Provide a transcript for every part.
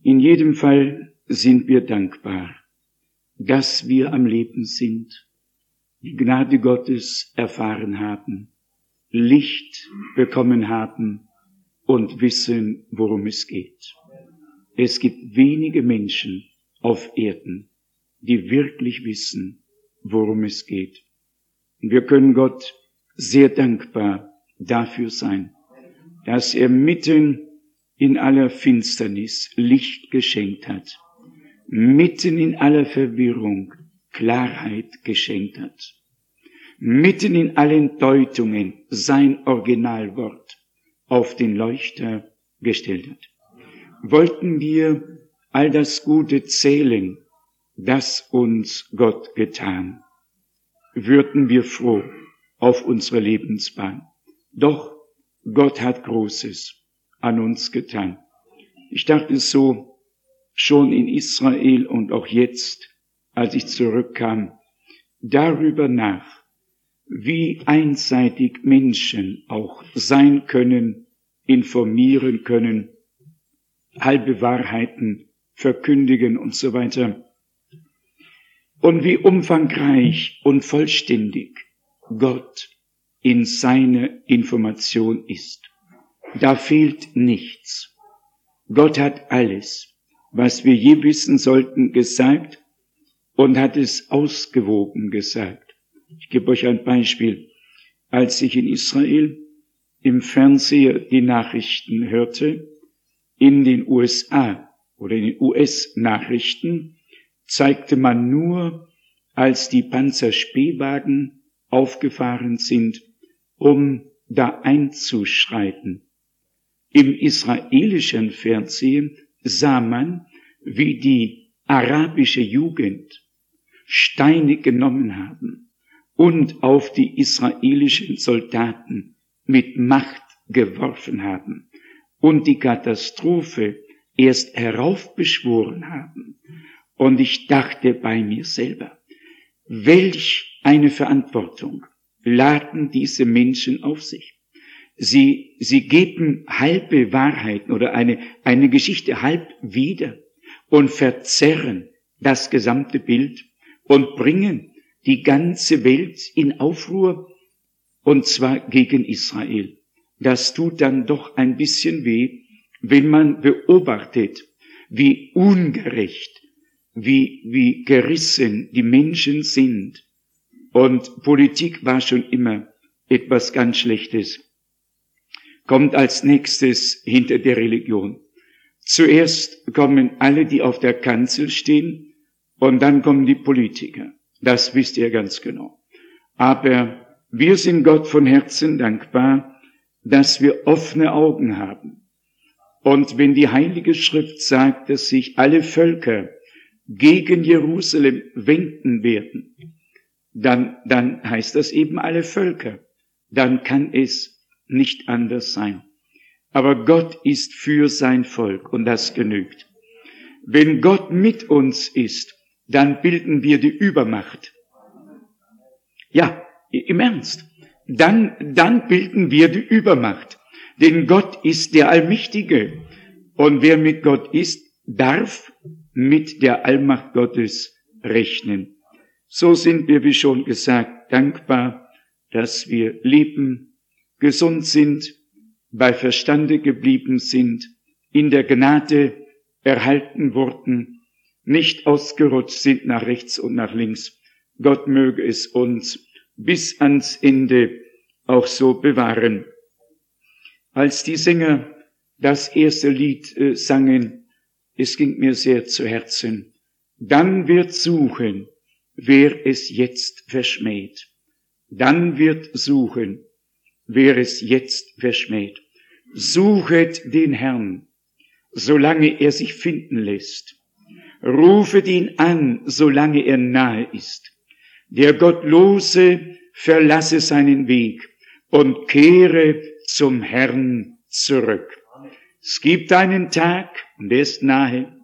In jedem Fall sind wir dankbar, dass wir am Leben sind, die Gnade Gottes erfahren haben, Licht bekommen haben und wissen, worum es geht. Es gibt wenige Menschen auf Erden, die wirklich wissen, worum es geht. Und wir können Gott sehr dankbar dafür sein, dass er mitten in aller Finsternis Licht geschenkt hat, mitten in aller Verwirrung Klarheit geschenkt hat, mitten in allen Deutungen sein Originalwort auf den Leuchter gestellt hat. Wollten wir all das Gute zählen, das uns Gott getan, würden wir froh auf unsere Lebensbahn. Doch Gott hat Großes an uns getan. Ich dachte so schon in Israel und auch jetzt, als ich zurückkam, darüber nach, wie einseitig Menschen auch sein können, informieren können, halbe Wahrheiten verkündigen und so weiter. Und wie umfangreich und vollständig Gott in seiner Information ist. Da fehlt nichts. Gott hat alles, was wir je wissen sollten, gesagt und hat es ausgewogen gesagt. Ich gebe euch ein Beispiel. Als ich in Israel im Fernseher die Nachrichten hörte, in den USA oder in den US-Nachrichten, zeigte man nur, als die Panzerspähwagen aufgefahren sind, um da einzuschreiten. Im israelischen Fernsehen sah man, wie die arabische Jugend Steine genommen haben und auf die israelischen Soldaten mit Macht geworfen haben und die Katastrophe erst heraufbeschworen haben. Und ich dachte bei mir selber, welch eine Verantwortung laden diese Menschen auf sich. Sie geben halbe Wahrheiten oder eine Geschichte halb wieder und verzerren das gesamte Bild und bringen die ganze Welt in Aufruhr, und zwar gegen Israel. Das tut dann doch ein bisschen weh, wenn man beobachtet, wie ungerecht, wie gerissen die Menschen sind. Und Politik war schon immer etwas ganz Schlechtes. Kommt als nächstes hinter der Religion. Zuerst kommen alle, die auf der Kanzel stehen, und dann kommen die Politiker. Das wisst ihr ganz genau. Aber wir sind Gott von Herzen dankbar, dass wir offene Augen haben. Und wenn die Heilige Schrift sagt, dass sich alle Völker gegen Jerusalem wenden werden, dann heißt das eben alle Völker. Dann kann es nicht anders sein. Aber Gott ist für sein Volk und das genügt. Wenn Gott mit uns ist, dann bilden wir die Übermacht. Ja, im Ernst. Dann bilden wir die Übermacht. Denn Gott ist der Allmächtige. Und wer mit Gott ist, darf mit der Allmacht Gottes rechnen. So sind wir, wie schon gesagt, dankbar, dass wir leben, gesund sind, bei Verstande geblieben sind, in der Gnade erhalten wurden, nicht ausgerutscht sind nach rechts und nach links. Gott möge es uns bis ans Ende auch so bewahren. Als die Sänger das erste Lied sangen, es ging mir sehr zu Herzen. Dann wird suchen, wer es jetzt verschmäht. Dann wird suchen, wer es jetzt verschmäht. Suchet den Herrn, solange er sich finden lässt. Rufet ihn an, solange er nahe ist. Der Gottlose verlasse seinen Weg und kehre zum Herrn zurück. Es gibt einen Tag, und der ist nahe,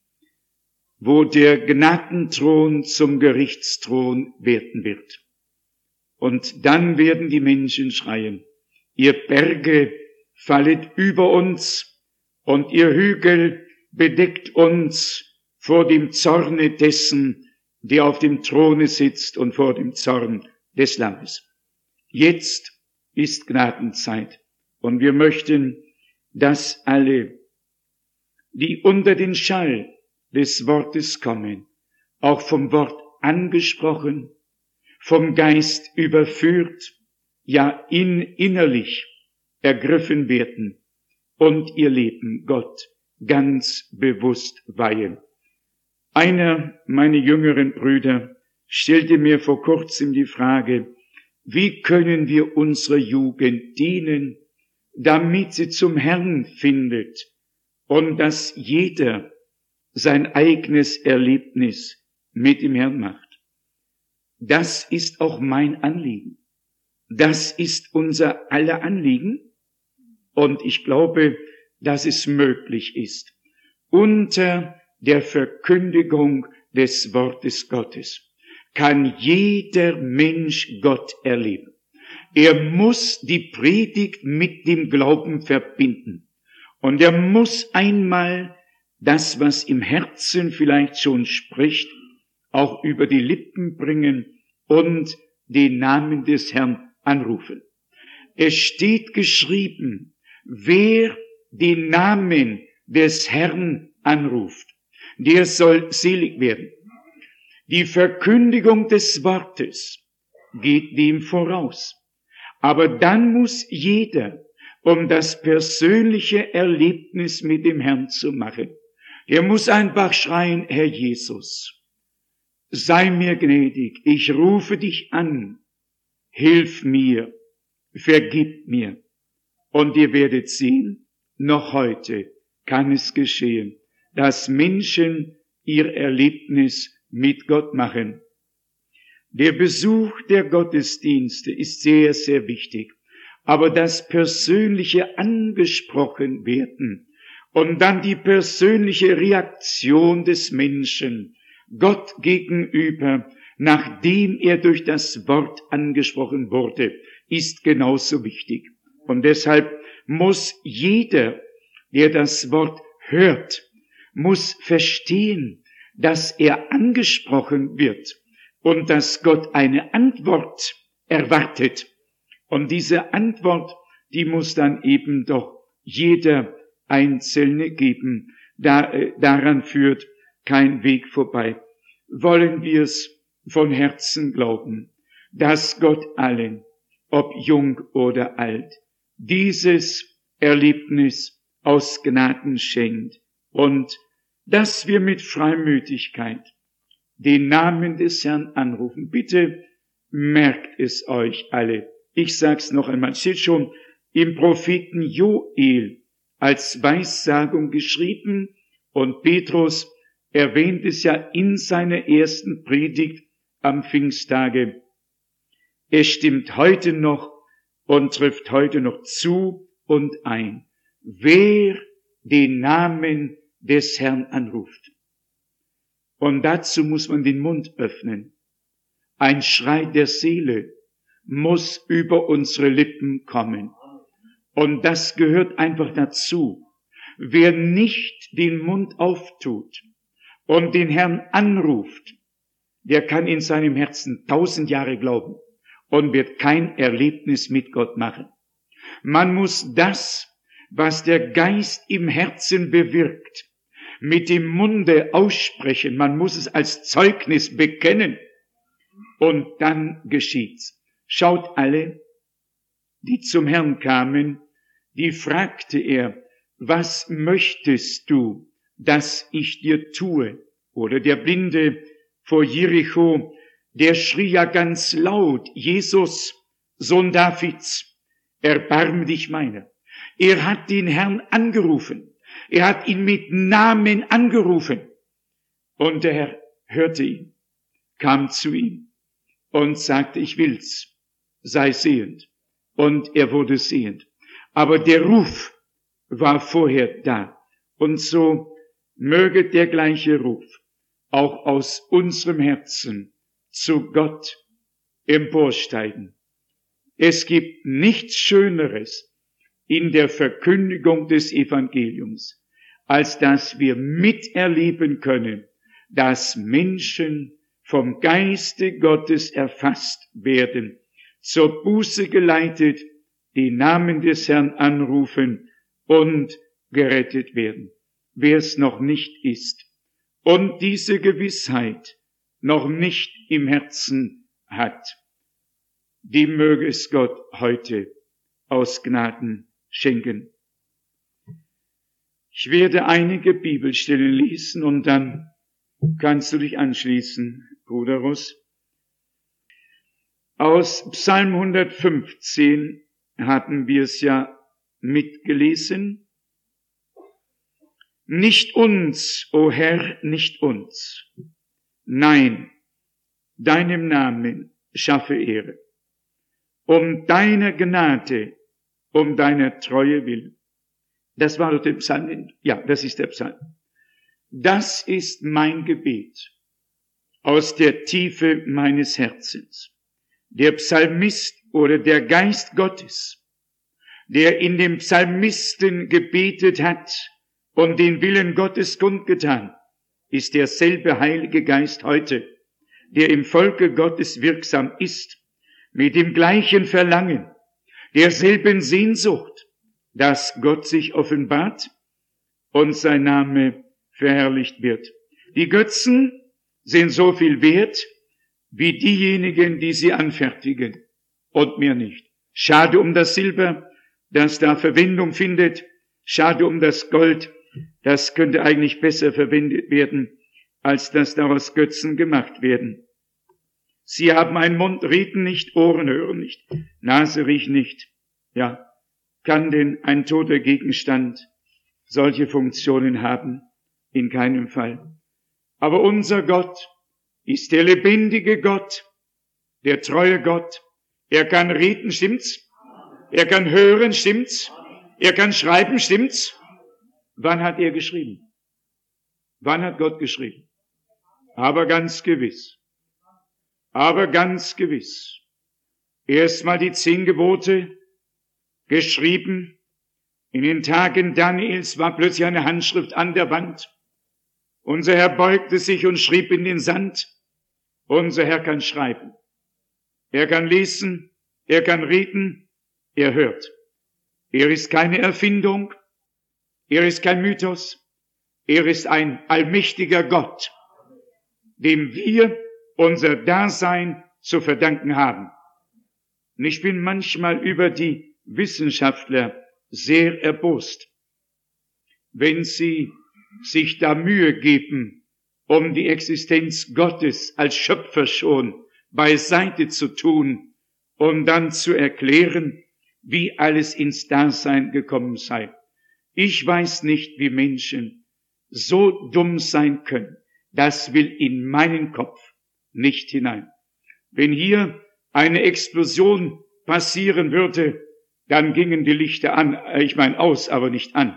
wo der Gnadenthron zum Gerichtsthron werden wird. Und dann werden die Menschen schreien, ihr Berge fallet über uns und ihr Hügel bedeckt uns vor dem Zorne dessen, der auf dem Throne sitzt und vor dem Zorn des Lammes. Jetzt ist Gnadenzeit und wir möchten, dass alle, die unter den Schall des Wortes kommen, auch vom Wort angesprochen, vom Geist überführt, ja innerlich ergriffen werden und ihr Leben Gott ganz bewusst weihen. Einer meiner jüngeren Brüder stellte mir vor kurzem die Frage, wie können wir unserer Jugend dienen, damit sie zum Herrn findet und dass jeder sein eigenes Erlebnis mit dem Herrn macht. Das ist auch mein Anliegen. Das ist unser aller Anliegen. Und ich glaube, dass es möglich ist, unter der Verkündigung des Wortes Gottes kann jeder Mensch Gott erleben. Er muss die Predigt mit dem Glauben verbinden. Und er muss einmal das, was im Herzen vielleicht schon spricht, auch über die Lippen bringen und den Namen des Herrn anrufen. Es steht geschrieben, wer den Namen des Herrn anruft, der soll selig werden. Die Verkündigung des Wortes geht dem voraus. Aber dann muss jeder, um das persönliche Erlebnis mit dem Herrn zu machen, der muss einfach schreien, Herr Jesus, sei mir gnädig, ich rufe dich an, hilf mir, vergib mir. Und ihr werdet sehen, noch heute kann es geschehen, dass Menschen ihr Erlebnis mit Gott machen. Der Besuch der Gottesdienste ist sehr, sehr wichtig. Aber das persönliche angesprochen werden und dann die persönliche Reaktion des Menschen Gott gegenüber, nachdem er durch das Wort angesprochen wurde, ist genauso wichtig. Und deshalb muss jeder, der das Wort hört, muss verstehen, dass er angesprochen wird und dass Gott eine Antwort erwartet. Und diese Antwort, die muss dann eben doch jeder Einzelne geben. Daran führt kein Weg vorbei. Wollen wir es von Herzen glauben, dass Gott allen, ob jung oder alt, dieses Erlebnis aus Gnaden schenkt und dass wir mit Freimütigkeit den Namen des Herrn anrufen. Bitte merkt es euch alle. Ich sag's noch einmal, es steht schon im Propheten Joel als Weissagung geschrieben und Petrus erwähnt es ja in seiner ersten Predigt am Pfingsttage. Es stimmt heute noch und trifft heute noch zu und ein, wer den Namen des Herrn anruft. Und dazu muss man den Mund öffnen. Ein Schrei der Seele muss über unsere Lippen kommen. Und das gehört einfach dazu. Wer nicht den Mund auftut und den Herrn anruft, der kann in seinem Herzen 1000 Jahre glauben und wird kein Erlebnis mit Gott machen. Man muss das, was der Geist im Herzen bewirkt, mit dem Munde aussprechen. Man muss es als Zeugnis bekennen. Und dann geschieht's. Schaut alle, die zum Herrn kamen, die fragte er, was möchtest du, dass ich dir tue? Oder der Blinde vor Jericho, der schrie ja ganz laut, Jesus, Sohn Davids, erbarme dich meiner. Er hat den Herrn angerufen. Er hat ihn mit Namen angerufen. Und der Herr hörte ihn, kam zu ihm und sagte, ich will's, sei sehend. Und er wurde sehend. Aber der Ruf war vorher da. Und so möge der gleiche Ruf auch aus unserem Herzen zu Gott emporsteigen. Es gibt nichts Schöneres in der Verkündigung des Evangeliums, als dass wir miterleben können, dass Menschen vom Geiste Gottes erfasst werden, zur Buße geleitet, den Namen des Herrn anrufen und gerettet werden. Wer es noch nicht ist und diese Gewissheit noch nicht im Herzen hat, dem möge es Gott heute aus Gnaden schenken. Ich werde einige Bibelstellen lesen und dann kannst du dich anschließen, Bruder Russ. Aus Psalm 115 hatten wir es ja mitgelesen. Nicht uns, o Herr, nicht uns. Nein, deinem Namen schaffe Ehre. Um deiner Gnade, um deiner Treue willen. Das war doch der Psalm. Ja, das ist der Psalm. Das ist mein Gebet aus der Tiefe meines Herzens. Der Psalmist oder der Geist Gottes, der in dem Psalmisten gebetet hat und den Willen Gottes kundgetan, ist derselbe Heilige Geist heute, der im Volke Gottes wirksam ist, mit dem gleichen Verlangen, derselben Sehnsucht, dass Gott sich offenbart und sein Name verherrlicht wird. Die Götzen sind so viel wert wie diejenigen, die sie anfertigen, und mehr nicht. Schade um das Silber, das da Verwendung findet, schade um das Gold, das könnte eigentlich besser verwendet werden, als dass daraus Götzen gemacht werden. Sie haben einen Mund, reden nicht, Ohren hören nicht, Nase riecht nicht. Ja, kann denn ein toter Gegenstand solche Funktionen haben? In keinem Fall. Aber unser Gott ist der lebendige Gott, der treue Gott. Er kann reden, stimmt's? Er kann hören, stimmt's? Er kann schreiben, stimmt's? Wann hat er geschrieben? Wann hat Gott geschrieben? Aber ganz gewiss. Aber ganz gewiss. Erstmal die 10 Gebote geschrieben. In den Tagen Daniels war plötzlich eine Handschrift an der Wand. Unser Herr beugte sich und schrieb in den Sand. Unser Herr kann schreiben. Er kann lesen, er kann reden, er hört. Er ist keine Erfindung, er ist kein Mythos, er ist ein allmächtiger Gott, dem wir unser Dasein zu verdanken haben. Und ich bin manchmal über die Wissenschaftler sehr erbost, wenn sie sich da Mühe geben, um die Existenz Gottes als Schöpfer schon beiseite zu tun und dann zu erklären, wie alles ins Dasein gekommen sei. Ich weiß nicht, wie Menschen so dumm sein können. Das will in meinen Kopf nicht hinein. Wenn hier eine Explosion passieren würde, dann gingen die Lichter an, aus, aber nicht an.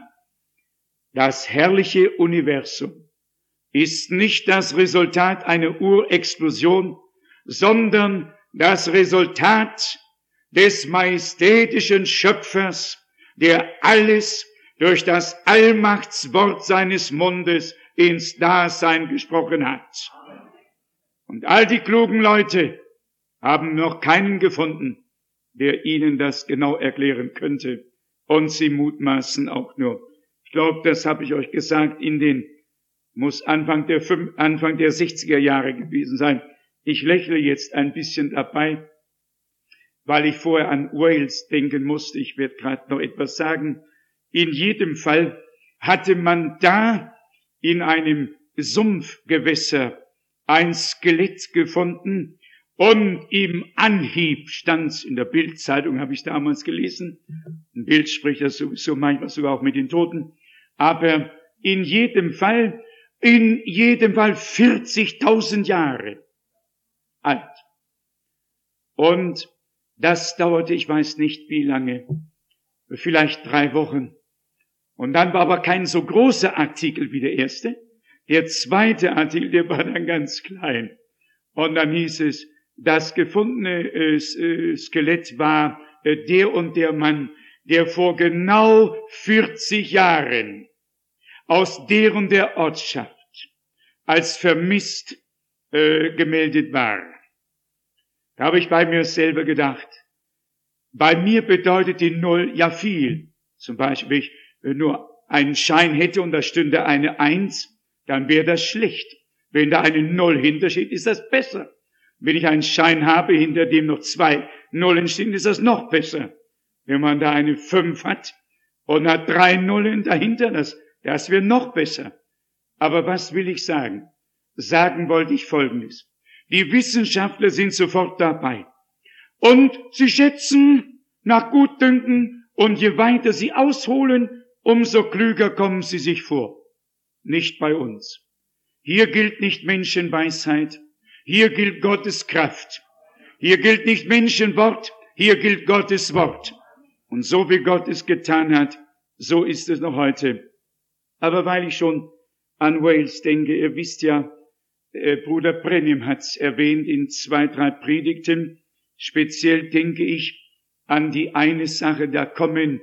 Das herrliche Universum ist nicht das Resultat einer Urexplosion, sondern das Resultat des majestätischen Schöpfers, der alles durch das Allmachtswort seines Mundes ins Dasein gesprochen hat. Und all die klugen Leute haben noch keinen gefunden, der ihnen das genau erklären könnte. Und sie mutmaßen auch nur. Ich glaube, das habe ich euch gesagt, muss Anfang der 60er Jahre gewesen sein. Ich lächle jetzt ein bisschen dabei, weil ich vorher an Wales denken musste. Ich werde gerade noch etwas sagen. In jedem Fall hatte man da in einem Sumpfgewässer ein Skelett gefunden und im Anhieb stand's in der Bildzeitung, habe ich damals gelesen. Ein Bild spricht ja sowieso manchmal sogar auch mit den Toten. Aber in jedem Fall 40.000 Jahre alt. Und das dauerte, ich weiß nicht wie lange, vielleicht 3 Wochen. Und dann war aber kein so großer Artikel wie der erste. Der zweite Artikel, der war dann ganz klein. Und dann hieß es, das gefundene Skelett war der und der Mann, der vor genau 40 Jahren aus der und der Ortschaft als vermisst gemeldet war. Da habe ich bei mir selber gedacht, bei mir bedeutet die Null ja viel. Zum Beispiel, wenn ich nur einen Schein hätte und da stünde eine 1, dann wäre das schlecht. Wenn da eine 0 hintersteht, ist das besser. Wenn ich einen Schein habe, hinter dem noch 2 Nullen stehen, ist das noch besser. Wenn man da eine 5 hat und hat 3 Nullen dahinter, das wäre noch besser. Aber was will ich sagen? Sagen wollte ich Folgendes. Die Wissenschaftler sind sofort dabei. Und sie schätzen nach Gutdünken, und je weiter sie ausholen, umso klüger kommen sie sich vor. Nicht bei uns. Hier gilt nicht Menschenweisheit, hier gilt Gottes Kraft. Hier gilt nicht Menschenwort, hier gilt Gottes Wort. Und so wie Gott es getan hat, so ist es noch heute. Aber weil ich schon an Wales denke, ihr wisst ja, Bruder Brennim hat es erwähnt in 2, 3 Predigten, speziell denke ich an die eine Sache, da kommen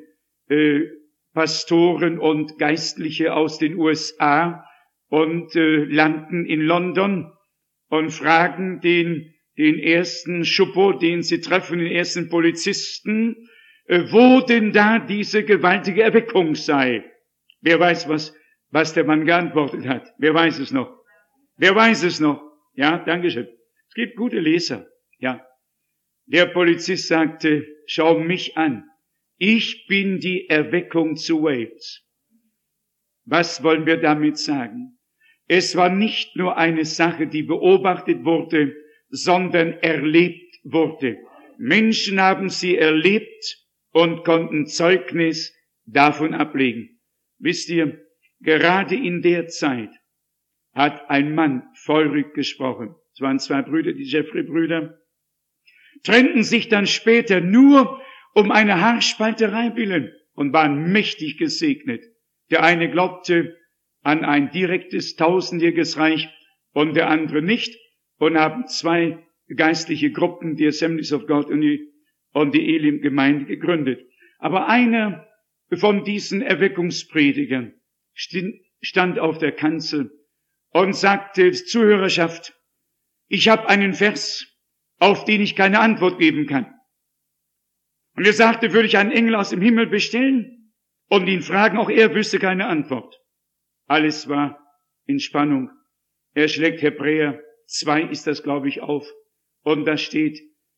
Pastoren und Geistliche aus den USA und landen in London und fragen den ersten Schuppo, den sie treffen, den ersten Polizisten, wo denn da diese gewaltige Erweckung sei. Wer weiß, was der Mann geantwortet hat? Wer weiß es noch? Wer weiß es noch? Ja, Dankeschön. Es gibt gute Leser. Ja. Der Polizist sagte, schau mich an. Ich bin die Erweckung zu Wales. Was wollen wir damit sagen? Es war nicht nur eine Sache, die beobachtet wurde, sondern erlebt wurde. Menschen haben sie erlebt und konnten Zeugnis davon ablegen. Wisst ihr, gerade in der Zeit hat ein Mann feurig gesprochen. Es waren 2 Brüder, die Jeffrey-Brüder, trennten sich dann später nur um eine Haarspalterei willen und waren mächtig gesegnet. Der eine glaubte an ein direktes 1000-jähriges Reich und der andere nicht und haben 2 geistliche Gruppen, die Assemblies of God und die Elim-Gemeinde gegründet. Aber einer von diesen Erweckungspredigern stand auf der Kanzel und sagte, Zuhörerschaft, ich habe einen Vers, auf den ich keine Antwort geben kann. Und er sagte, würde ich einen Engel aus dem Himmel bestellen und ihn fragen, auch er wüsste keine Antwort. Alles war in Spannung. Er schlägt Hebräer 2 ist das, glaube ich, auf. Und da steht,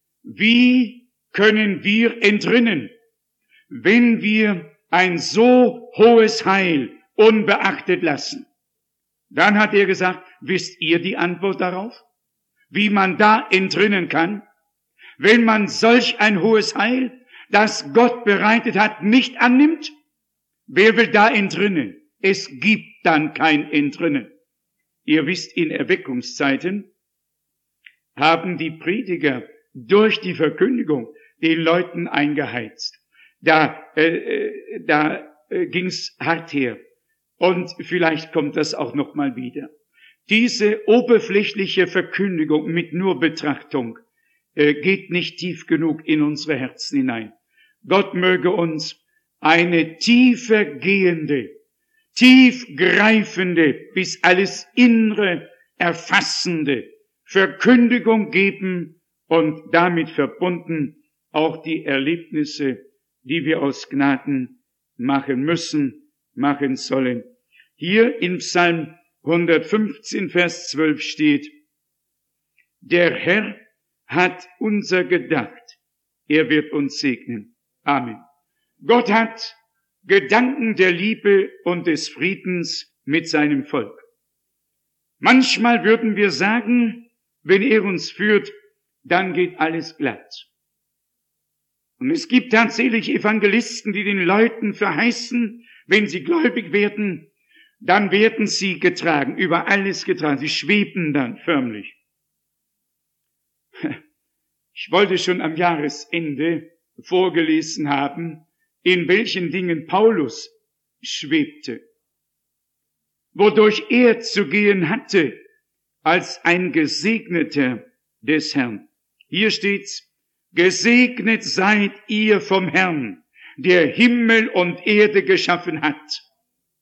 wie können wir entrinnen, wenn wir ein so hohes Heil unbeachtet lassen? Dann hat er gesagt, wisst ihr die Antwort darauf? Wie man da entrinnen kann? Wenn man solch ein hohes Heil, das Gott bereitet hat, nicht annimmt? Wer will da entrinnen? Es gibt dann kein Entrinnen. Ihr wisst, in Erweckungszeiten haben die Prediger durch die Verkündigung den Leuten eingeheizt. Da ging's hart her. Und vielleicht kommt das auch noch mal wieder. Diese oberflächliche Verkündigung mit nur Betrachtung geht nicht tief genug in unsere Herzen hinein. Gott möge uns eine tiefer gehende, tiefgreifende, bis alles Innere erfassende Verkündigung geben und damit verbunden auch die Erlebnisse, die wir aus Gnaden machen müssen, machen sollen. Hier in Psalm 115, Vers 12 steht, der Herr hat unser gedacht, er wird uns segnen. Amen. Gott hat Gedanken der Liebe und des Friedens mit seinem Volk. Manchmal würden wir sagen, wenn er uns führt, dann geht alles glatt. Und es gibt tatsächlich Evangelisten, die den Leuten verheißen, wenn sie gläubig werden, dann werden sie getragen, über alles getragen. Sie schweben dann förmlich. Ich wollte schon am Jahresende vorgelesen haben, in welchen Dingen Paulus schwebte, wodurch er zu gehen hatte als ein Gesegneter des Herrn. Hier steht's, gesegnet seid ihr vom Herrn, der Himmel und Erde geschaffen hat.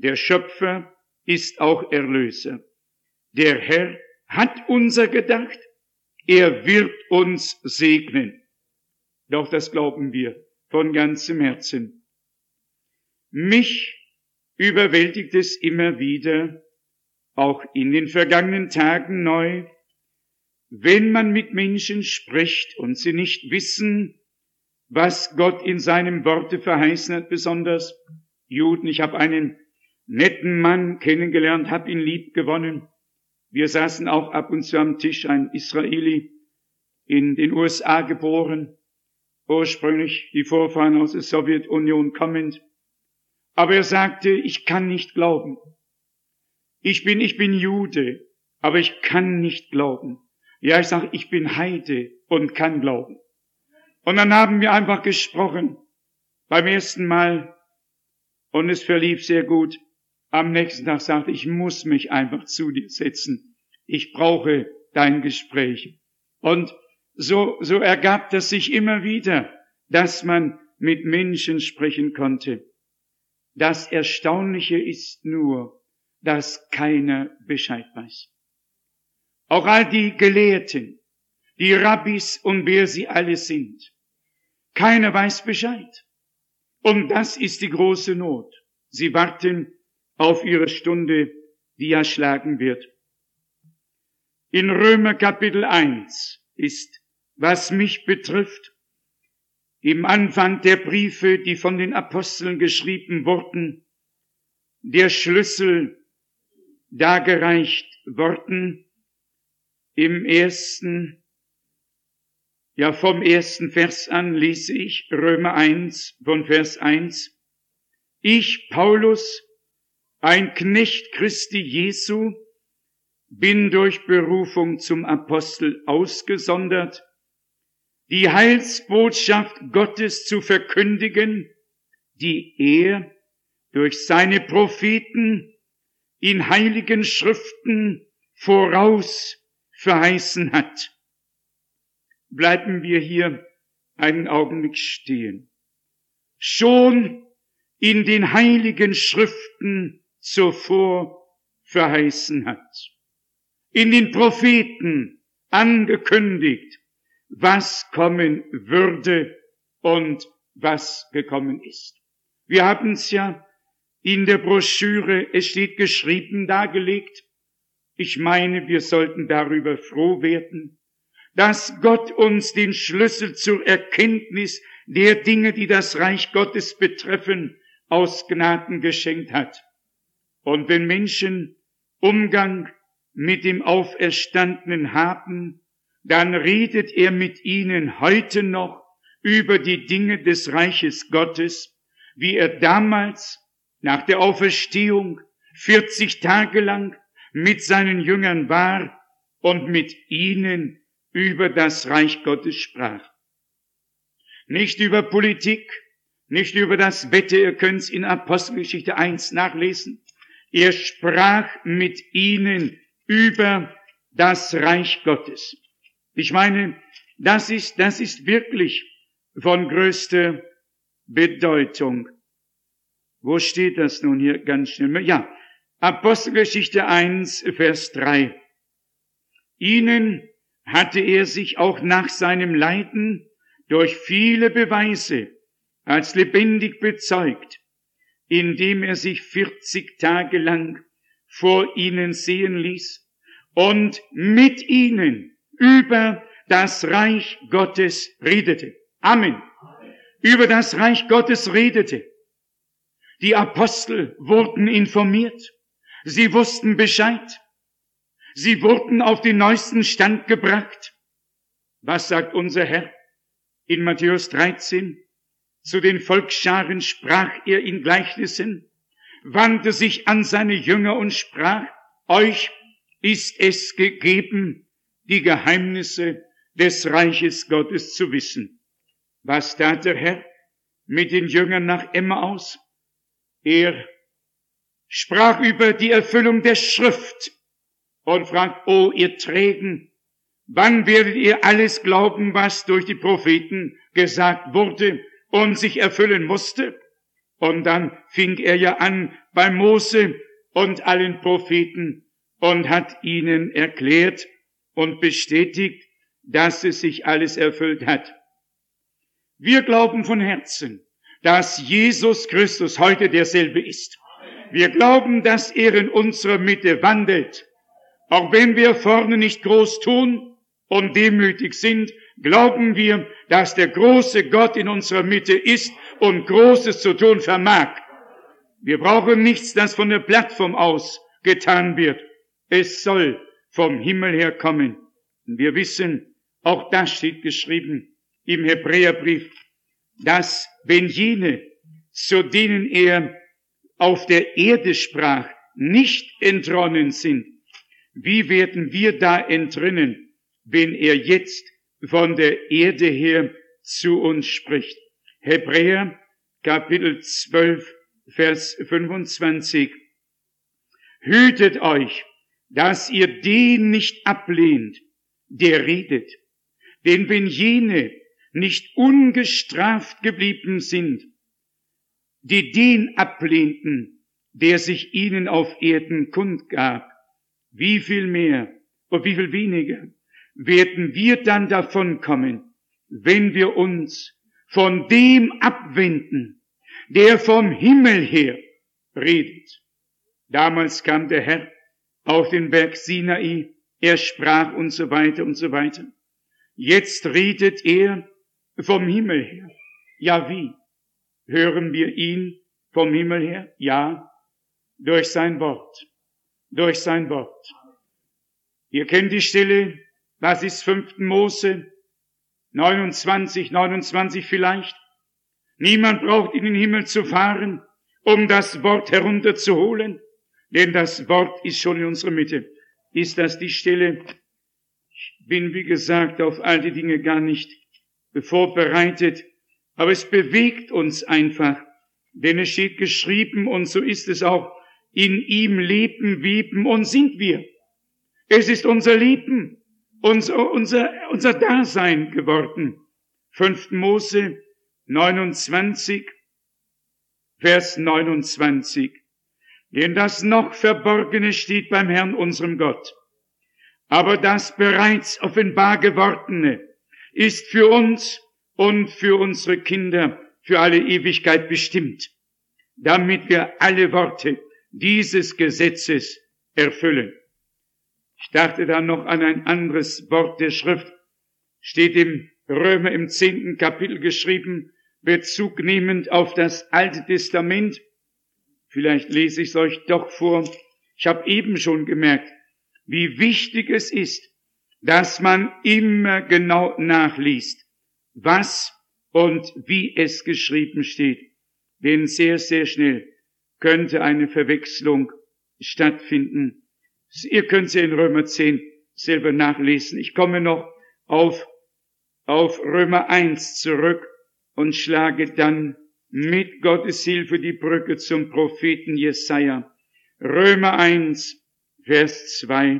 Der Schöpfer ist auch Erlöser. Der Herr hat unser gedacht, er wird uns segnen. Doch das glauben wir von ganzem Herzen. Mich überwältigt es immer wieder, auch in den vergangenen Tagen neu, wenn man mit Menschen spricht und sie nicht wissen, was Gott in seinem Worte verheißen hat, besonders Juden. Ich habe einen netten Mann kennengelernt, habe ihn lieb gewonnen. Wir saßen auch ab und zu am Tisch, ein Israeli, in den USA geboren, ursprünglich die Vorfahren aus der Sowjetunion kommend. Aber er sagte, ich kann nicht glauben. Ich bin Jude, aber ich kann nicht glauben. Ja, ich sage, ich bin Heide und kann glauben. Und dann haben wir einfach gesprochen, beim ersten Mal, und es verlief sehr gut. Am nächsten Tag sagte ich muss mich einfach zu dir setzen. Ich brauche dein Gespräch. Und so ergab das sich immer wieder, dass man mit Menschen sprechen konnte. Das Erstaunliche ist nur, dass keiner Bescheid weiß. Auch all die Gelehrten, die Rabbis und wer sie alle sind. Keiner weiß Bescheid. Und das ist die große Not. Sie warten auf ihre Stunde, die ja schlagen wird. In Römer Kapitel 1 ist, was mich betrifft, im Anfang der Briefe, die von den Aposteln geschrieben wurden, der Schlüssel dargereicht worden. Im vom ersten Vers an lese ich Römer 1 von Vers 1. Ich, Paulus, ein Knecht Christi Jesu, bin durch Berufung zum Apostel ausgesondert, die Heilsbotschaft Gottes zu verkündigen, die er durch seine Propheten in heiligen Schriften voraus verheißen hat. Bleiben wir hier einen Augenblick stehen. Schon in den heiligen Schriften zuvor verheißen hat. In den Propheten angekündigt, was kommen würde und was gekommen ist. Wir haben es ja in der Broschüre, es steht geschrieben, dargelegt. Ich meine, wir sollten darüber froh werden, dass Gott uns den Schlüssel zur Erkenntnis der Dinge, die das Reich Gottes betreffen, aus Gnaden geschenkt hat. Und wenn Menschen Umgang mit dem Auferstandenen haben, dann redet er mit ihnen heute noch über die Dinge des Reiches Gottes, wie er damals nach der Auferstehung 40 Tage lang mit seinen Jüngern war und mit ihnen über das Reich Gottes sprach. Nicht über Politik, nicht über das Wetter, ihr könnt es in Apostelgeschichte 1 nachlesen. Er sprach mit ihnen über das Reich Gottes. Ich meine, das ist wirklich von größter Bedeutung. Wo steht das nun hier ganz schnell? Ja, Apostelgeschichte 1, Vers 3. Ihnen hatte er sich auch nach seinem Leiden durch viele Beweise als lebendig bezeugt, indem er sich 40 Tage lang vor ihnen sehen ließ und mit ihnen über das Reich Gottes redete. Amen. Über das Reich Gottes redete. Die Apostel wurden informiert. Sie wussten Bescheid. Sie wurden auf den neuesten Stand gebracht. Was sagt unser Herr in Matthäus 13? Zu den Volksscharen sprach er in Gleichnissen, wandte sich an seine Jünger und sprach, euch ist es gegeben, die Geheimnisse des Reiches Gottes zu wissen. Was tat der Herr mit den Jüngern nach Emmaus? Er sprach über die Erfüllung der Schrift und fragt, oh ihr Trägen, wann werdet ihr alles glauben, was durch die Propheten gesagt wurde und sich erfüllen musste? Und dann fing er ja an bei Mose und allen Propheten und hat ihnen erklärt und bestätigt, dass es sich alles erfüllt hat. Wir glauben von Herzen, dass Jesus Christus heute derselbe ist. Wir glauben, dass er in unserer Mitte wandelt. Auch wenn wir vorne nicht groß tun und demütig sind, glauben wir, dass der große Gott in unserer Mitte ist und Großes zu tun vermag. Wir brauchen nichts, das von der Plattform aus getan wird. Es soll vom Himmel her kommen. Und wir wissen, auch das steht geschrieben im Hebräerbrief, dass wenn jene, zu denen er auf der Erde sprach, nicht entronnen sind, wie werden wir da entrinnen, wenn er jetzt von der Erde her zu uns spricht? Hebräer Kapitel 12, Vers 25. Hütet euch, dass ihr den nicht ablehnt, der redet. Denn wenn jene nicht ungestraft geblieben sind, die den ablehnten, der sich ihnen auf Erden kundgab, wie viel mehr und wie viel weniger werden wir dann davonkommen, wenn wir uns von dem abwenden, der vom Himmel her redet. Damals kam der Herr auf den Berg Sinai, er sprach und so weiter und so weiter. Jetzt redet er vom Himmel her. Ja, wie? Hören wir ihn vom Himmel her? Ja, durch sein Wort. Durch sein Wort. Ihr kennt die Stelle, das ist 5. Mose 29 vielleicht. Niemand braucht in den Himmel zu fahren, um das Wort herunterzuholen, denn das Wort ist schon in unserer Mitte. Ist das die Stelle? Ich bin, wie gesagt, auf all die Dinge gar nicht vorbereitet, aber es bewegt uns einfach, denn es steht geschrieben und so ist es auch, in ihm leben, weben und sind wir. Es ist unser Leben, unser Dasein geworden. 5. Mose 29, Vers 29. Denn das noch Verborgene steht beim Herrn unserem Gott. Aber das bereits offenbar gewordene ist für uns und für unsere Kinder für alle Ewigkeit bestimmt, damit wir alle Worte dieses Gesetzes erfüllen. Ich dachte da noch an ein anderes Wort der Schrift, steht im Römer im 10. Kapitel geschrieben, Bezug nehmend auf das Alte Testament. Vielleicht lese ich es euch doch vor. Ich habe eben schon gemerkt, wie wichtig es ist, dass man immer genau nachliest, was und wie es geschrieben steht. Denn sehr, sehr schnell könnte eine Verwechslung stattfinden. Ihr könnt es ja in Römer 10 selber nachlesen. Ich komme noch auf Römer 1 zurück und schlage dann mit Gottes Hilfe die Brücke zum Propheten Jesaja. Römer 1, Vers 2.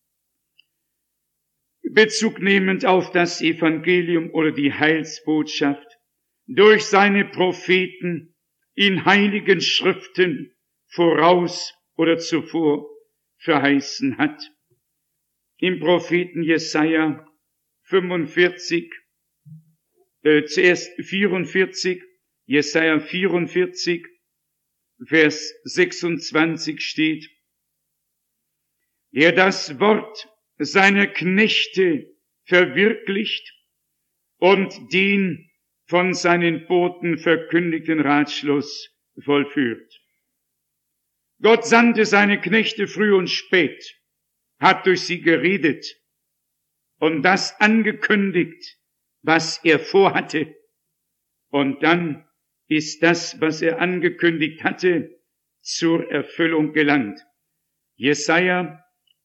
Bezug nehmend auf das Evangelium oder die Heilsbotschaft durch seine Propheten in heiligen Schriften voraus oder zuvor verheißen hat. Im Propheten Jesaja 44, zuerst 44, Jesaja 44, Vers 26 steht, der das Wort seiner Knechte verwirklicht und den von seinen Boten verkündigten Ratschluss vollführt. Gott sandte seine Knechte früh und spät, hat durch sie geredet und das angekündigt, was er vorhatte. Und dann ist das, was er angekündigt hatte, zur Erfüllung gelangt. Jesaja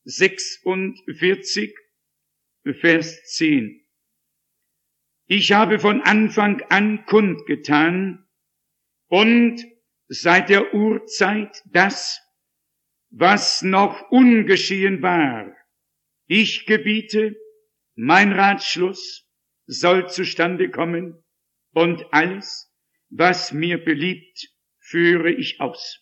46, Vers 10. Ich habe von Anfang an kundgetan und seit der Urzeit das, was noch ungeschehen war. Ich gebiete, mein Ratschluss soll zustande kommen und alles, was mir beliebt, führe ich aus.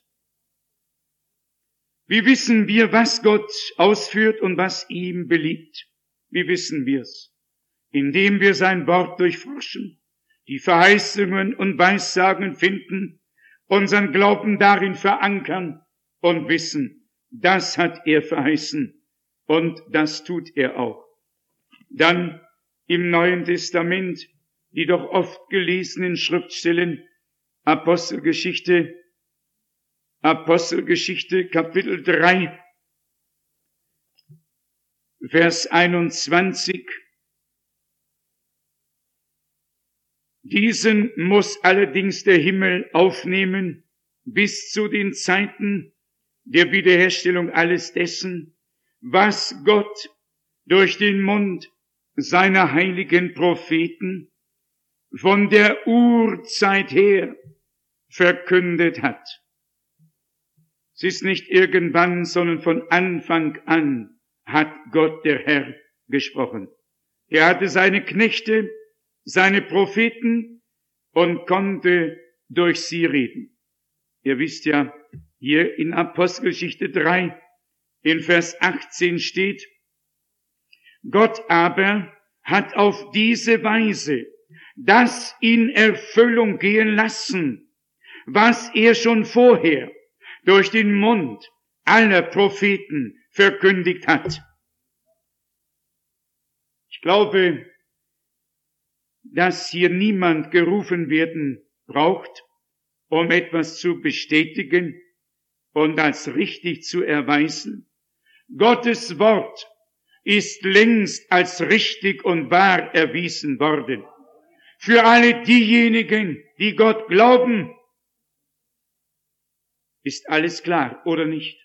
Wie wissen wir, was Gott ausführt und was ihm beliebt? Wie wissen wir's? Indem wir sein Wort durchforschen, die Verheißungen und Weissagen finden, unseren Glauben darin verankern und wissen, das hat er verheißen und das tut er auch. Dann im Neuen Testament, die doch oft gelesenen Schriftstellen, Apostelgeschichte Kapitel 3, Vers 21. Diesen muss allerdings der Himmel aufnehmen bis zu den Zeiten der Wiederherstellung alles dessen, was Gott durch den Mund seiner heiligen Propheten von der Urzeit her verkündet hat. Es ist nicht irgendwann, sondern von Anfang an hat Gott der Herr gesprochen. Er hatte seine Knechte, seine Propheten und konnte durch sie reden. Ihr wisst ja, hier in Apostelgeschichte 3, in Vers 18 steht, Gott aber hat auf diese Weise das in Erfüllung gehen lassen, was er schon vorher durch den Mund aller Propheten verkündigt hat. Ich glaube, dass hier niemand gerufen werden braucht, um etwas zu bestätigen und als richtig zu erweisen. Gottes Wort ist längst als richtig und wahr erwiesen worden. Für alle diejenigen, die Gott glauben, ist alles klar, oder nicht?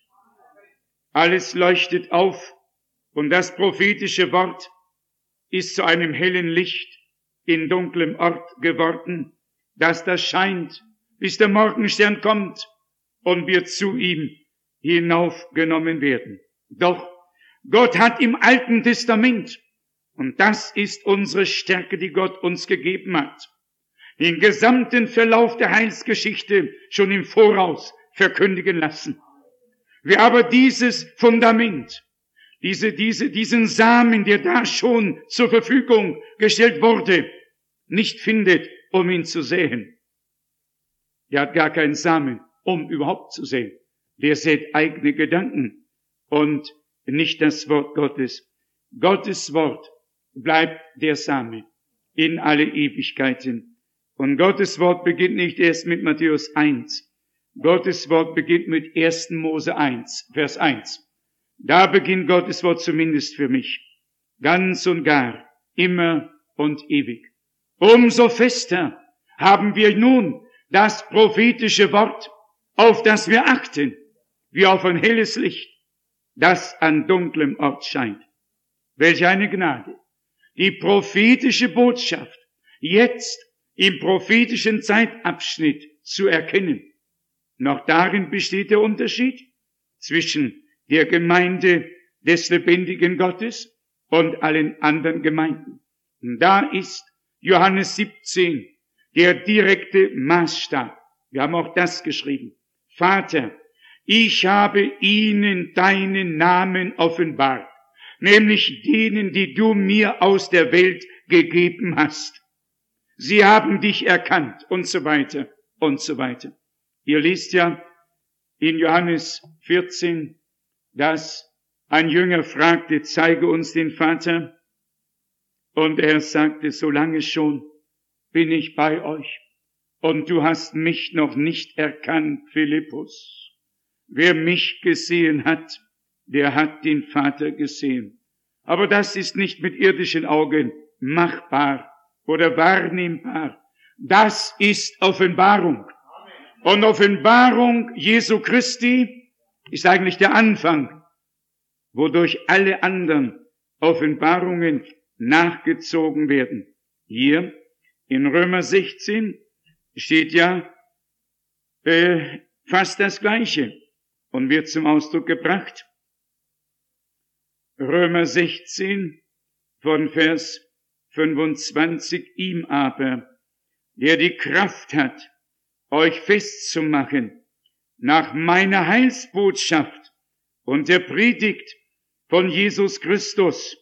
Alles leuchtet auf und das prophetische Wort ist zu einem hellen Licht in dunklem Ort geworden, dass das scheint, bis der Morgenstern kommt und wir zu ihm hinaufgenommen werden. Doch Gott hat im Alten Testament, und das ist unsere Stärke, die Gott uns gegeben hat, den gesamten Verlauf der Heilsgeschichte schon im Voraus verkündigen lassen. Wer aber dieses Fundament, diesen Samen, der da schon zur Verfügung gestellt wurde, nicht findet, um ihn zu säen, der hat gar keinen Samen, um überhaupt zu säen. Der sät eigene Gedanken und nicht das Wort Gottes. Gottes Wort bleibt der Same in alle Ewigkeiten. Und Gottes Wort beginnt nicht erst mit Matthäus 1. Gottes Wort beginnt mit 1. Mose 1, Vers 1. Da beginnt Gottes Wort zumindest für mich. Ganz und gar, immer und ewig. Umso fester haben wir nun das prophetische Wort, auf das wir achten, wie auf ein helles Licht, das an dunklem Ort scheint. Welch eine Gnade! Die prophetische Botschaft jetzt im prophetischen Zeitabschnitt zu erkennen. Noch darin besteht der Unterschied zwischen der Gemeinde des lebendigen Gottes und allen anderen Gemeinden. Und da ist Johannes 17 der direkte Maßstab. Wir haben auch das geschrieben. Vater, ich habe ihnen deinen Namen offenbart, nämlich denen, die du mir aus der Welt gegeben hast. Sie haben dich erkannt und so weiter und so weiter. Ihr liest ja in Johannes 14, dass ein Jünger fragte, zeige uns den Vater. Und er sagte, solange schon bin ich bei euch. Und du hast mich noch nicht erkannt, Philippus. Wer mich gesehen hat, der hat den Vater gesehen. Aber das ist nicht mit irdischen Augen machbar oder wahrnehmbar. Das ist Offenbarung. Und Offenbarung Jesu Christi ist eigentlich der Anfang, wodurch alle anderen Offenbarungen nachgezogen werden. Hier in Römer 16 steht ja fast das Gleiche und wird zum Ausdruck gebracht. Römer 16 von Vers 25, ihm aber, der die Kraft hat, euch festzumachen nach meiner Heilsbotschaft und der Predigt von Jesus Christus,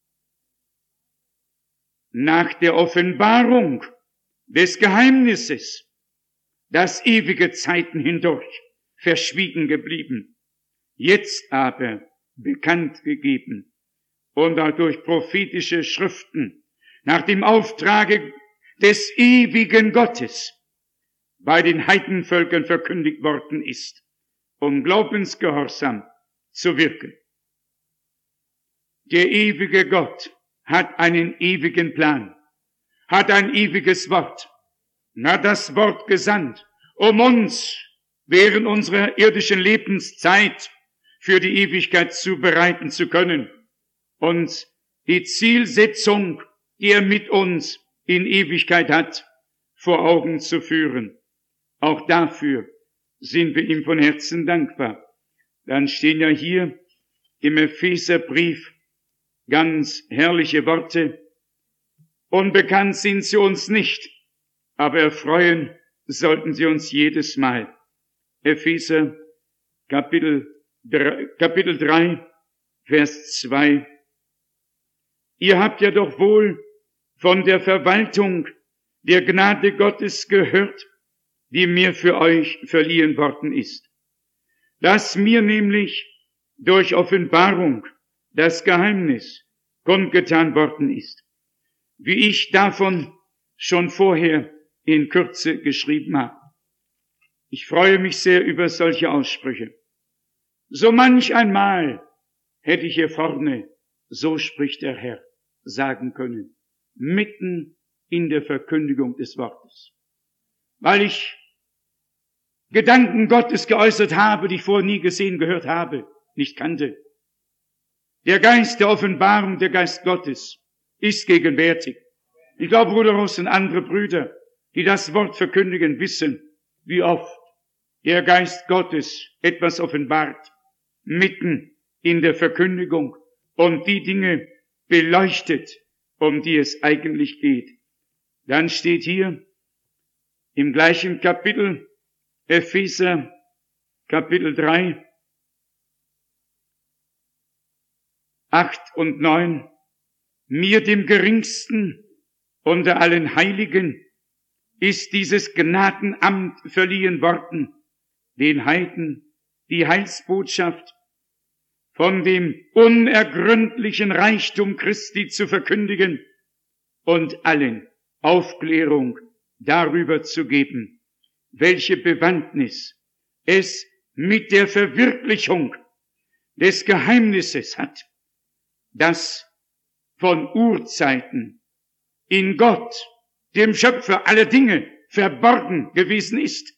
nach der Offenbarung des Geheimnisses, das ewige Zeiten hindurch verschwiegen geblieben, jetzt aber bekannt gegeben und auch durch prophetische Schriften nach dem Auftrage des ewigen Gottes bei den Heidenvölkern verkündigt worden ist, um glaubensgehorsam zu wirken. Der ewige Gott hat einen ewigen Plan, hat ein ewiges Wort, hat das Wort gesandt, um uns während unserer irdischen Lebenszeit für die Ewigkeit zubereiten zu können und die Zielsetzung, die er mit uns in Ewigkeit hat, vor Augen zu führen. Auch dafür sind wir ihm von Herzen dankbar. Dann stehen ja hier im Epheserbrief ganz herrliche Worte. Unbekannt sind sie uns nicht, aber erfreuen sollten sie uns jedes Mal. Epheser Kapitel 3, Vers 2. Ihr habt ja doch wohl von der Verwaltung der Gnade Gottes gehört, die mir für euch verliehen worden ist. Dass mir nämlich durch Offenbarung das Geheimnis kundgetan worden ist, wie ich davon schon vorher in Kürze geschrieben habe. Ich freue mich sehr über solche Aussprüche. So manch einmal hätte ich hier vorne, so spricht der Herr, sagen können, mitten in der Verkündigung des Wortes. Weil ich Gedanken Gottes geäußert habe, die ich vorher nie gesehen, gehört habe, nicht kannte. Der Geist der Offenbarung, der Geist Gottes, ist gegenwärtig. Ich glaube, Bruder Ross und andere Brüder, die das Wort verkündigen, wissen, wie oft der Geist Gottes etwas offenbart, mitten in der Verkündigung und die Dinge beleuchtet, um die es eigentlich geht. Dann steht hier im gleichen Kapitel, Epheser Kapitel 3, 8 und 9, mir dem Geringsten unter allen Heiligen ist dieses Gnadenamt verliehen worden, den Heiden die Heilsbotschaft von dem unergründlichen Reichtum Christi zu verkündigen und allen Aufklärung darüber zu geben, welche Bewandtnis es mit der Verwirklichung des Geheimnisses hat, das von Urzeiten in Gott, dem Schöpfer aller Dinge, verborgen gewesen ist,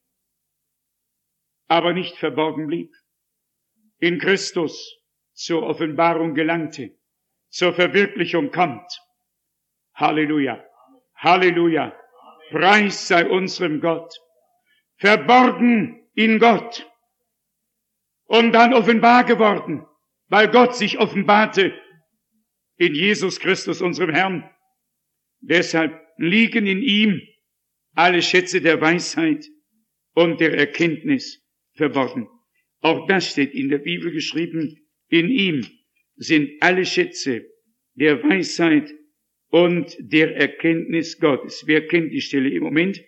aber nicht verborgen blieb, in Christus zur Offenbarung gelangte, zur Verwirklichung kommt. Halleluja, Halleluja, Preis sei unserem Gott, verborgen in Gott und dann offenbar geworden, weil Gott sich offenbarte in Jesus Christus, unserem Herrn. Deshalb liegen in ihm alle Schätze der Weisheit und der Erkenntnis verborgen. Auch das steht in der Bibel geschrieben. In ihm sind alle Schätze der Weisheit und der Erkenntnis Gottes. Wer kennt die Stelle im Moment?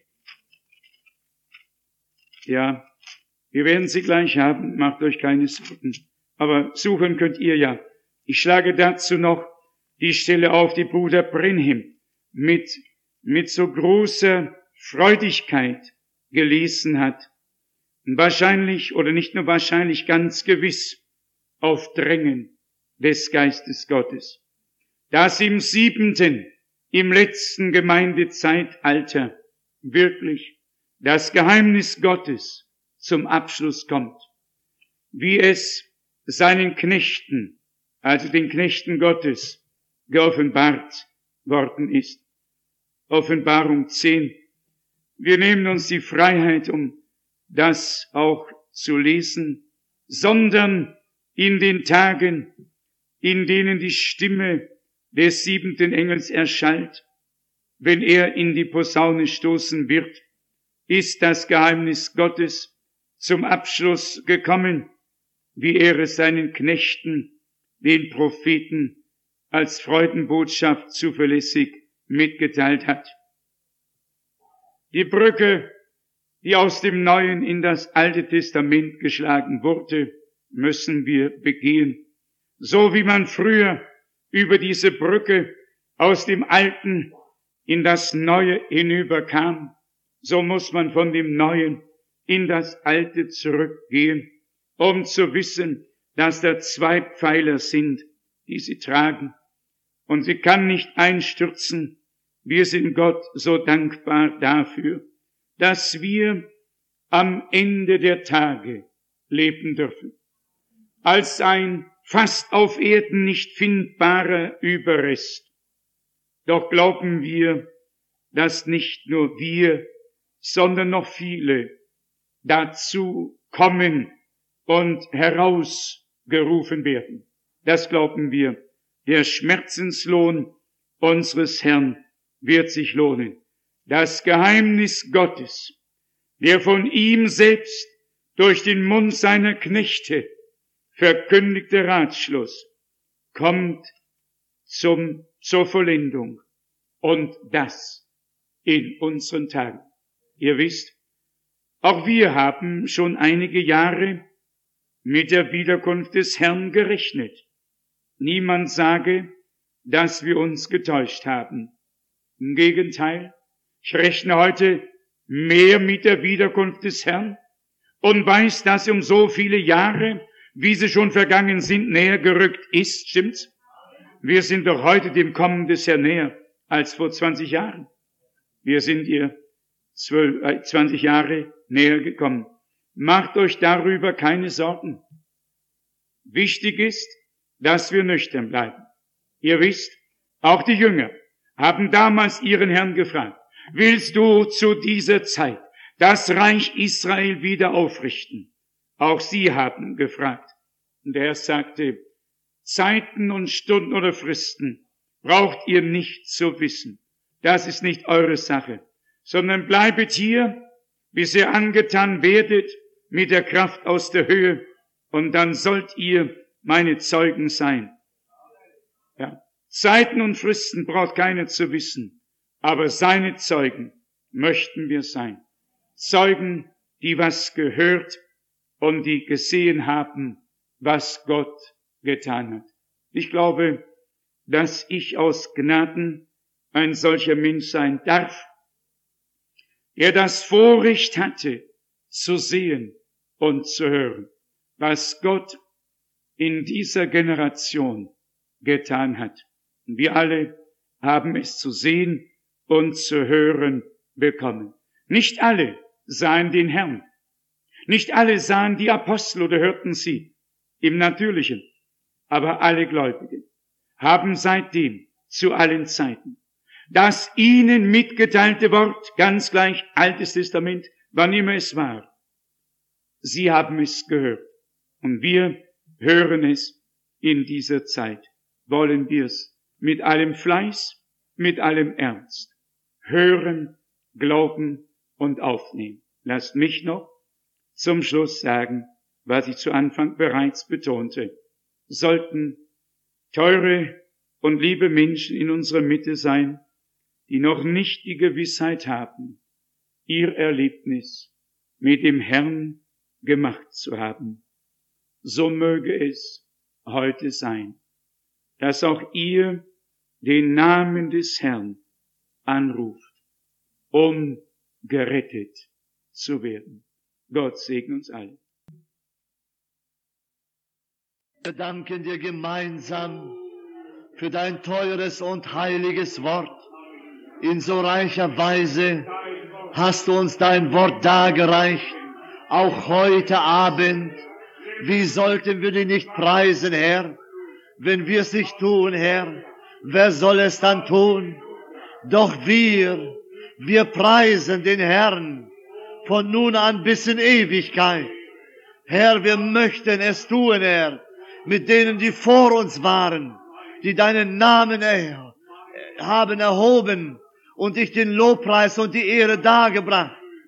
Ja, wir werden sie gleich haben, macht euch keine Sorgen. Aber suchen könnt ihr ja. Ich schlage dazu noch die Stelle auf, die Bruder Brenhem mit so großer Freudigkeit gelesen hat. Wahrscheinlich, oder nicht nur wahrscheinlich, ganz gewiss, auf Drängen des Geistes Gottes. Dass im 7., im letzten Gemeindezeitalter wirklich das Geheimnis Gottes zum Abschluss kommt, wie es seinen Knechten, also den Knechten Gottes, geoffenbart worden ist. Offenbarung 10. Wir nehmen uns die Freiheit, um das auch zu lesen, sondern in den Tagen, in denen die Stimme des 7. Engels erschallt, wenn er in die Posaune stoßen wird, ist das Geheimnis Gottes zum Abschluss gekommen, wie er es seinen Knechten, den Propheten, als Freudenbotschaft zuverlässig mitgeteilt hat. Die Brücke, die aus dem Neuen in das Alte Testament geschlagen wurde, müssen wir begehen. So wie man früher über diese Brücke aus dem Alten in das Neue hinüberkam, so muss man von dem Neuen in das Alte zurückgehen, um zu wissen, dass da zwei Pfeiler sind, die sie tragen. Und sie kann nicht einstürzen. Wir sind Gott so dankbar dafür, dass wir am Ende der Tage leben dürfen. Als ein fast auf Erden nicht findbarer Überrest. Doch glauben wir, dass nicht nur wir, sondern noch viele dazu kommen und herausgerufen werden. Das glauben wir. Der Schmerzenslohn unseres Herrn wird sich lohnen. Das Geheimnis Gottes, der von ihm selbst durch den Mund seiner Knechte verkündigte Ratschluss, kommt zur Vollendung. Und das in unseren Tagen. Ihr wisst, auch wir haben schon einige Jahre mit der Wiederkunft des Herrn gerechnet. Niemand sage, dass wir uns getäuscht haben. Im Gegenteil, ich rechne heute mehr mit der Wiederkunft des Herrn und weiß, dass um so viele Jahre, wie sie schon vergangen sind, näher gerückt ist. Stimmt's? Wir sind doch heute dem Kommen des Herrn näher als vor 20 Jahren. Wir sind ihr 20 Jahre näher gekommen. Macht euch darüber keine Sorgen. Wichtig ist, dass wir nüchtern bleiben. Ihr wisst, auch die Jünger haben damals ihren Herrn gefragt, willst du zu dieser Zeit das Reich Israel wieder aufrichten? Auch sie haben gefragt. Und der Herr sagte, Zeiten und Stunden oder Fristen braucht ihr nicht zu wissen. Das ist nicht eure Sache, sondern bleibet hier, bis ihr angetan werdet mit der Kraft aus der Höhe, und dann sollt ihr meine Zeugen sein. Ja. Zeiten und Fristen braucht keiner zu wissen, aber seine Zeugen möchten wir sein. Zeugen, die was gehört und die gesehen haben, was Gott getan hat. Ich glaube, dass ich aus Gnaden ein solcher Mensch sein darf, der das Vorrecht hatte, zu sehen und zu hören, was Gott in dieser Generation getan hat. Und wir alle haben es zu sehen und zu hören bekommen. Nicht alle sahen den Herrn. Nicht alle sahen die Apostel oder hörten sie im Natürlichen. Aber alle Gläubigen haben seitdem zu allen Zeiten das ihnen mitgeteilte Wort, ganz gleich Altes Testament, wann immer es war. Sie haben es gehört. Und wir hören es in dieser Zeit. Wollen wir es mit allem Fleiß, mit allem Ernst hören, glauben und aufnehmen. Lasst mich noch zum Schluss sagen, was ich zu Anfang bereits betonte. Sollten teure und liebe Menschen in unserer Mitte sein, die noch nicht die Gewissheit haben, ihr Erlebnis mit dem Herrn gemacht zu haben, so möge es heute sein, dass auch ihr den Namen des Herrn anruft, um gerettet zu werden. Gott segne uns alle. Wir danken dir gemeinsam für dein teures und heiliges Wort. In so reicher Weise hast du uns dein Wort dargereicht, auch heute Abend. Wie sollten wir dich nicht preisen, Herr? Wenn wir es nicht tun, Herr, wer soll es dann tun? Doch wir preisen den Herrn von nun an bis in Ewigkeit. Herr, wir möchten es tun, Herr, mit denen, die vor uns waren, die deinen Namen haben erhoben und dich den Lobpreis und die Ehre dargebracht.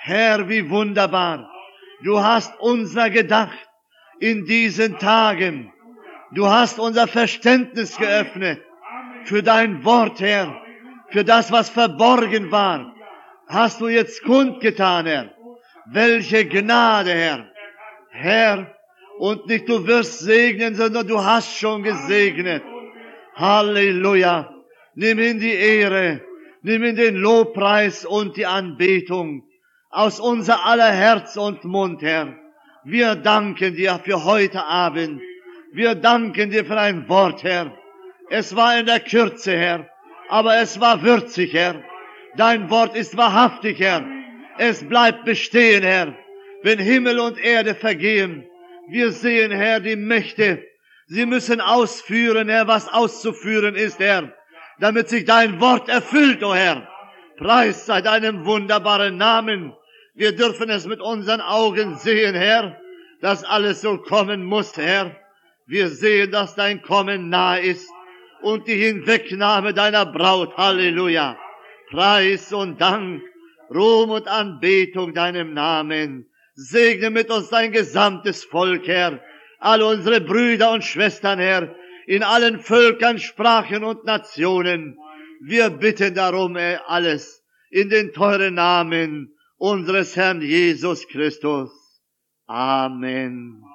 Herr, wie wunderbar. Du hast unser gedacht in diesen Tagen. Du hast unser Verständnis geöffnet für dein Wort, Herr, für das, was verborgen war. Hast du jetzt kundgetan, Herr. Welche Gnade, Herr. Herr, und nicht du wirst segnen, sondern du hast schon gesegnet. Halleluja. Nimm in die Ehre, nimm in den Lobpreis und die Anbetung aus unser aller Herz und Mund, Herr. Wir danken dir für heute Abend. Wir danken dir für ein Wort, Herr. Es war in der Kürze, Herr, aber es war würzig, Herr. Dein Wort ist wahrhaftig, Herr. Es bleibt bestehen, Herr. Wenn Himmel und Erde vergehen, wir sehen, Herr, die Mächte. Sie müssen ausführen, Herr, was auszuführen ist, Herr, damit sich dein Wort erfüllt, o Herr. Preis sei deinem wunderbaren Namen. Wir dürfen es mit unseren Augen sehen, Herr, dass alles so kommen muss, Herr. Wir sehen, dass dein Kommen nahe ist und die Hinwegnahme deiner Braut. Halleluja. Preis und Dank, Ruhm und Anbetung deinem Namen. Segne mit uns dein gesamtes Volk, Herr. Alle unsere Brüder und Schwestern, Herr, in allen Völkern, Sprachen und Nationen. Wir bitten darum, alles in den teuren Namen unseres Herrn Jesus Christus. Amen.